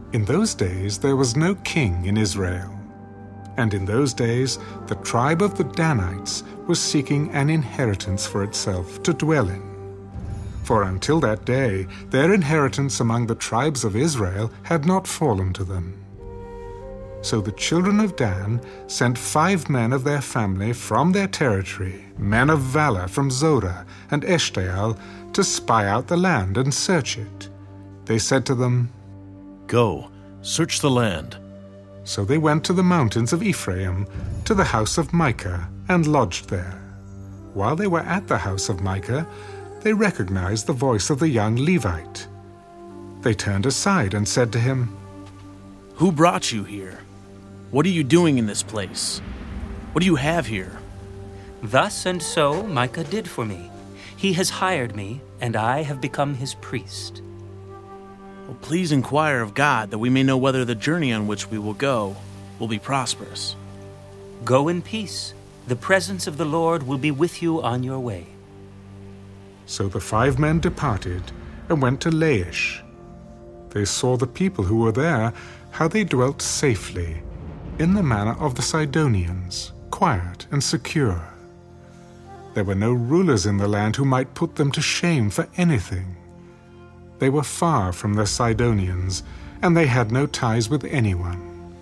In those days there was no king in Israel. And in those days the tribe of the Danites was seeking an inheritance for itself to dwell in. For until that day their inheritance among the tribes of Israel had not fallen to them. So the children of Dan sent 5 men of their family from their territory, men of valor from Zorah and Eshtaol, to spy out the land and search it. They said to them, "Go, search the land." So they went to the mountains of Ephraim, to the house of Micah, and lodged there. While they were at the house of Micah, they recognized the voice of the young Levite. They turned aside and said to him, "Who brought you here? What are you doing in this place? What do you have here?" Thus and so Micah did for me. He has hired me, and I have become his priest. Well, please inquire of God that we may know whether the journey on which we will go will be prosperous. Go in peace. The presence of the Lord will be with you on your way. So the 5 men departed and went to Laish. They saw the people who were there, how they dwelt safely, in the manner of the Sidonians, quiet and secure. There were no rulers in the land who might put them to shame for anything. They were far from the Sidonians, and they had no ties with anyone.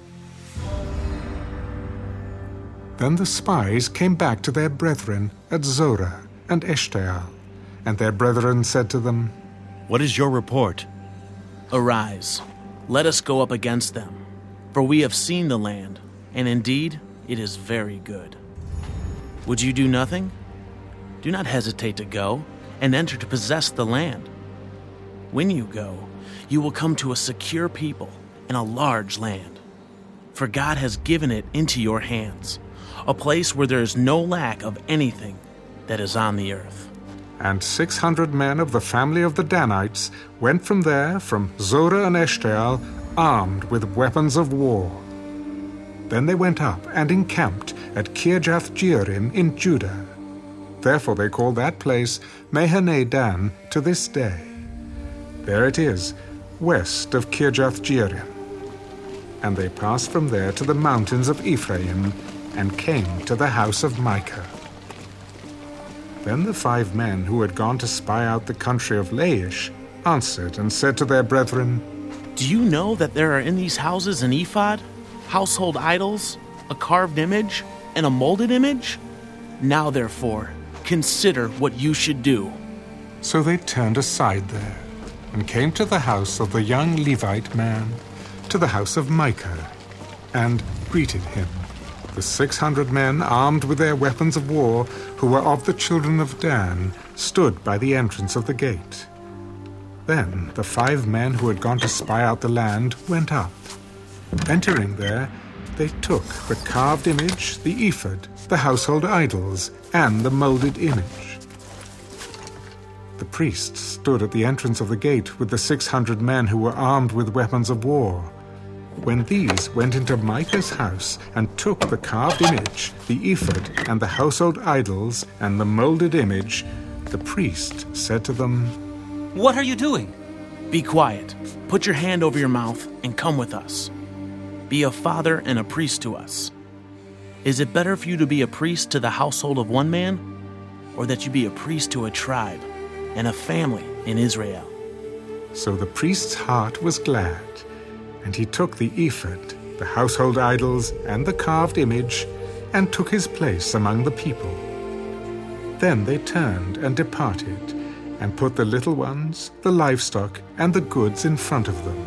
Then the spies came back to their brethren at Zorah and Eshtaol, and their brethren said to them, "What is your report?" "Arise, let us go up against them, for we have seen the land, and indeed it is very good. Would you do nothing? Do not hesitate to go and enter to possess the land. When you go, you will come to a secure people and a large land. For God has given it into your hands, a place where there is no lack of anything that is on the earth." And 600 men of the family of the Danites went from there, from Zorah and Eshtaol, armed with weapons of war. Then they went up and encamped at Kirjath-jearim in Judah. Therefore they call that place Mahaneh Dan to this day. There it is, west of Kirjath-jearim. And they passed from there to the mountains of Ephraim, and came to the house of Micah. Then the 5 men who had gone to spy out the country of Laish answered and said to their brethren, "Do you know that there are in these houses an ephod, household idols, a carved image, and a molded image? Now therefore, consider what you should do." So they turned aside there, and came to the house of the young Levite man, to the house of Micah, and greeted him. The 600 men, armed with their weapons of war, who were of the children of Dan, stood by the entrance of the gate. Then the 5 men who had gone to spy out the land went up. Entering there, they took the carved image, the ephod, the household idols, and the molded image. The priests stood at the entrance of the gate with the 600 men who were armed with weapons of war. When these went into Micah's house and took the carved image, the ephod, and the household idols, and the molded image, the priest said to them, What are you doing? "Be quiet, put your hand over your mouth, and come with us. Be a father and a priest to us. Is it better for you to be a priest to the household of one man, or that you be a priest to a tribe and a family in Israel?" So the priest's heart was glad, and he took the ephod, the household idols, and the carved image, and took his place among the people. Then they turned and departed, and put the little ones, the livestock, and the goods in front of them.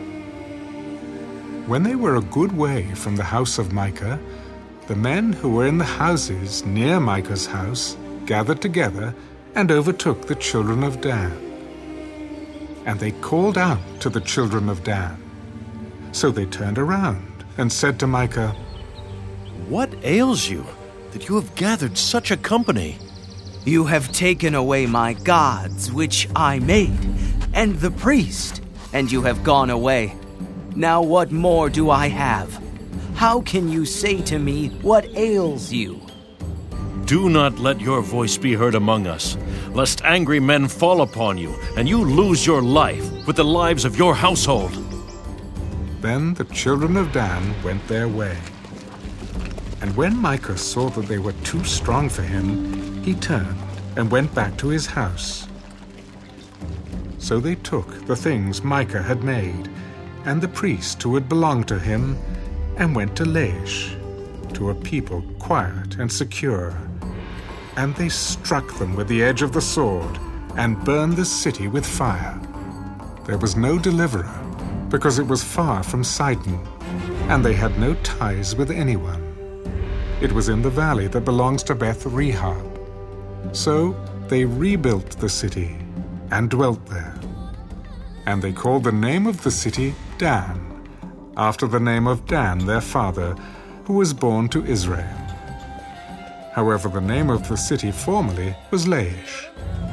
When they were a good way from the house of Micah, the men who were in the houses near Micah's house gathered together and overtook the children of Dan. And they called out to the children of Dan. So they turned around and said to Micah, "What ails you, that you have gathered such a company?" "You have taken away my gods, which I made, and the priest, and you have gone away. Now what more do I have? How can you say to me, 'What ails you?'" Do not let your voice be heard among us, lest angry men fall upon you, and you lose your life with the lives of your household. Then the children of Dan went their way. And when Micah saw that they were too strong for him, he turned and went back to his house. So they took the things Micah had made, and the priest who had belonged to him, and went to Laish, to a people quiet and secure. And they struck them with the edge of the sword, and burned the city with fire. There was no deliverer, because it was far from Sidon, and they had no ties with anyone. It was in the valley that belongs to Beth Rehob. So they rebuilt the city and dwelt there. And they called the name of the city Dan, after the name of Dan their father, who was born to Israel. However, the name of the city formerly was Laish.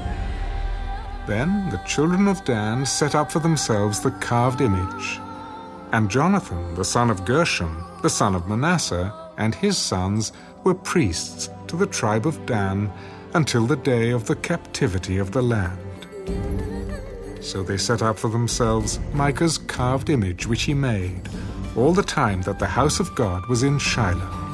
Then the children of Dan set up for themselves the carved image. And Jonathan, the son of Gershom, the son of Manasseh, and his sons were priests to the tribe of Dan until the day of the captivity of the land. So they set up for themselves Micah's carved image which he made, all the time that the house of God was in Shiloh.